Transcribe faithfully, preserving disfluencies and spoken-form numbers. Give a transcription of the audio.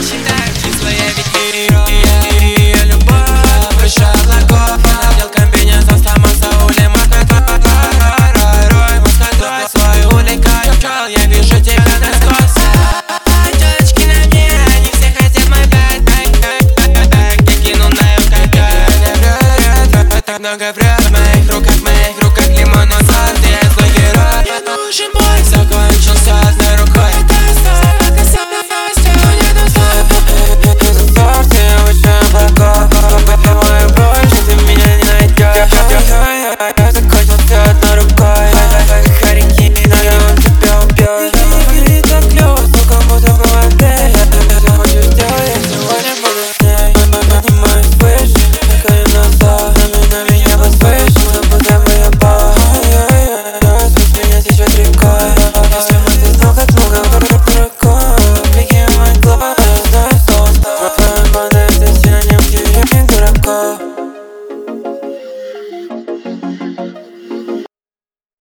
считаю числа, я ведь герой. Ее любовь выше облаков. Она вдел комбинезон, сломался улем. Рой, мускатой свой уликаю. Пчел, я вижу тебя насквозь. Телочки на мне, они все хотят мой бэк, бэк, бэк, бэк. Я кину на ее как так много врет. В моих руках, в моих руках лимонный сорт. Я злой герой. Я нужен.